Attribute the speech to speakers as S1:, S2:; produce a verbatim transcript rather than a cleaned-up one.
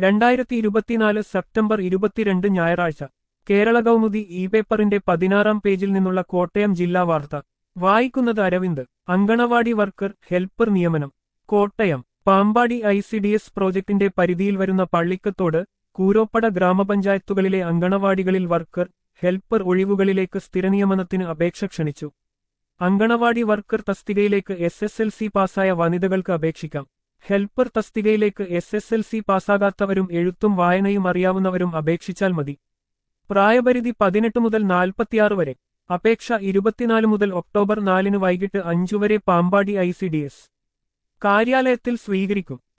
S1: രണ്ടായിരത്തി ഇരുപത്തിനാല് സെപ്റ്റംബർ ഇരുപത്തിരണ്ട് ഞായറാഴ്ച കേരള കൗമുദി ഇ പേപ്പറിന്റെ പതിനാറാം പേജിൽ നിന്നുള്ള കോട്ടയം ജില്ലാ വാർത്ത വായിക്കുന്നത് അരവിന്ദ്. അങ്കണവാടി വർക്കർ ഹെൽപ്പർ നിയമനം. Kottayam Pampady I C D S പ്രോജക്ടിന്റെ പരിധിയിൽ വരുന്ന പള്ളിക്കത്തോട്, കൂരോപ്പട ഗ്രാമപഞ്ചായത്തുകളിലെ അങ്കണവാടികളിൽ വർക്കർ, ഹെൽപ്പർ ഒഴിവുകളിലേക്ക് സ്ഥിരനിയമനത്തിന് അപേക്ഷ ക്ഷണിച്ചു. അങ്കണവാടി വർക്കർ തസ്തികയിലേക്ക് എസ് എസ് എൽ സി പാസ്സായ വനിതകൾക്ക് അപേക്ഷിക്കാം. ഹെൽപ്പർ തസ്തികയിലേക്ക് എസ് എസ് എൽ സി പാസ്സാകാത്തവരും എഴുത്തും വായനയും അറിയാവുന്നവരും അപേക്ഷിച്ചാൽ മതി. പ്രായപരിധി പതിനെട്ട് മുതൽ നാൽപ്പത്തിയാറ് വരെ. അപേക്ഷ ഇരുപത്തിനാല് മുതൽ ഒക്ടോബർ നാലിന് വൈകിട്ട് അഞ്ചു വരെ Pampady I C D S കാര്യാലയത്തിൽ സ്വീകരിക്കും.